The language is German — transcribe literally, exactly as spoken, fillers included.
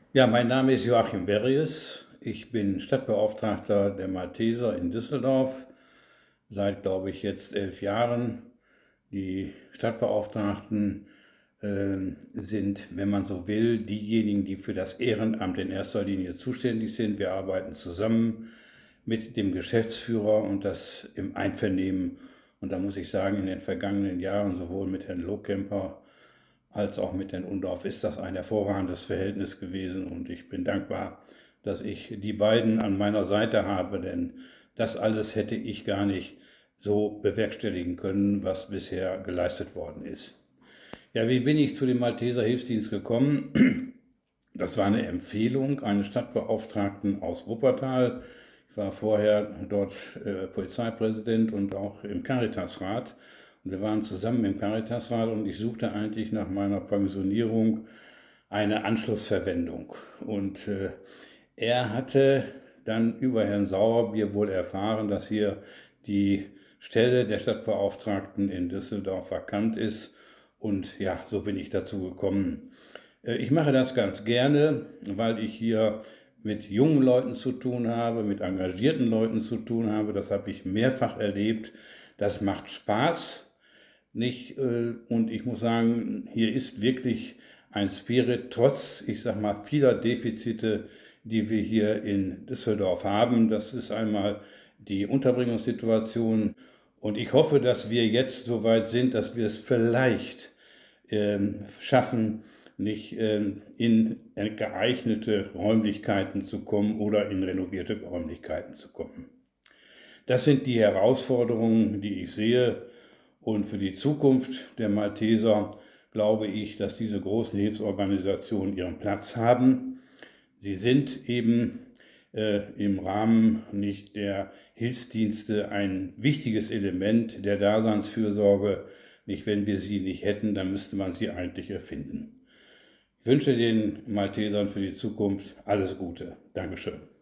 Ja, mein Name ist Joachim Berries. Ich bin Stadtbeauftragter der Malteser in Düsseldorf seit, glaube ich, jetzt elf Jahren. Die Stadtbeauftragten äh, sind, wenn man so will, diejenigen, die für das Ehrenamt in erster Linie zuständig sind. Wir arbeiten zusammen mit dem Geschäftsführer und das im Einvernehmen. Und da muss ich sagen, in den vergangenen Jahren, sowohl mit Herrn Lohkemper als auch mit Herrn Undorf, ist das ein hervorragendes Verhältnis gewesen. Und ich bin dankbar, dass ich die beiden an meiner Seite habe, denn das alles hätte ich gar nicht so bewerkstelligen können, was bisher geleistet worden ist. Ja, wie bin ich zu dem Malteser Hilfsdienst gekommen? Das war eine Empfehlung eines Stadtbeauftragten aus Wuppertal. Ich war vorher dort äh, Polizeipräsident und auch im Caritasrat. Und wir waren zusammen im Caritasrat und ich suchte eigentlich nach meiner Pensionierung eine Anschlussverwendung. Und äh, er hatte dann über Herrn Sauerbier wohl erfahren, dass hier die Stelle der Stadtbeauftragten in Düsseldorf vakant ist. Und ja, so bin ich dazu gekommen. Äh, Ich mache das ganz gerne, weil ich hier mit jungen Leuten zu tun habe, mit engagierten Leuten zu tun habe. Das habe ich mehrfach erlebt. Das macht Spaß, nicht? Äh, Und ich muss sagen, hier ist wirklich ein Spirit, trotz, ich sag mal, vieler Defizite, die wir hier in Düsseldorf haben. Das ist einmal die Unterbringungssituation. Und ich hoffe, dass wir jetzt so weit sind, dass wir es vielleicht ähm, schaffen, nicht ähm, in geeignete Räumlichkeiten zu kommen oder in renovierte Räumlichkeiten zu kommen. Das sind die Herausforderungen, die ich sehe. Und für die Zukunft der Malteser glaube ich, dass diese großen Hilfsorganisationen ihren Platz haben. Sie sind eben äh, im Rahmen nicht der Hilfsdienste ein wichtiges Element der Daseinsfürsorge. Nicht, wenn wir sie nicht hätten, dann müsste man sie eigentlich erfinden. Ich wünsche den Maltesern für die Zukunft alles Gute. Dankeschön.